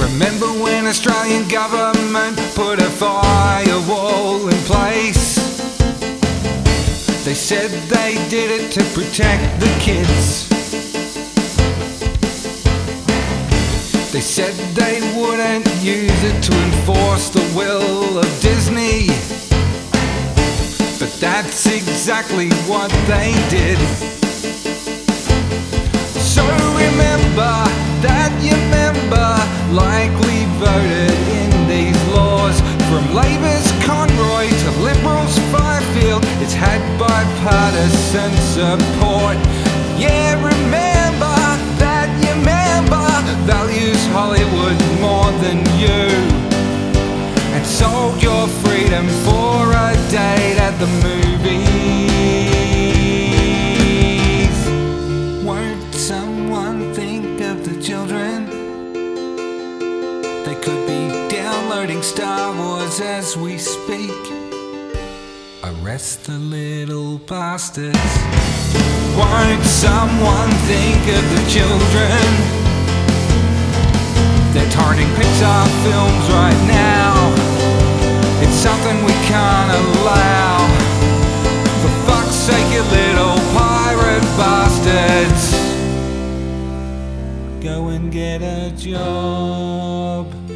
Remember when Australian government put a firewall in place? They said they did it to protect the kids. They said they wouldn't use it to enforce the will of Disney, but that's exactly what they did. So remember that you remember, like we voted in these laws. From Labour's Conroy to Liberals' Fifield, it's had bipartisan support. Yeah, remember that you remember values Hollywood more than you, and sold your freedom for a date at the movies. Won't someone think of the children? They could be downloading Star Wars as we speak. Arrest the little bastards. Won't someone think of the children? They're torrenting Pixar films right now. It's something we can't allow. For fuck's sake, you little pirate bastards, go and get a job.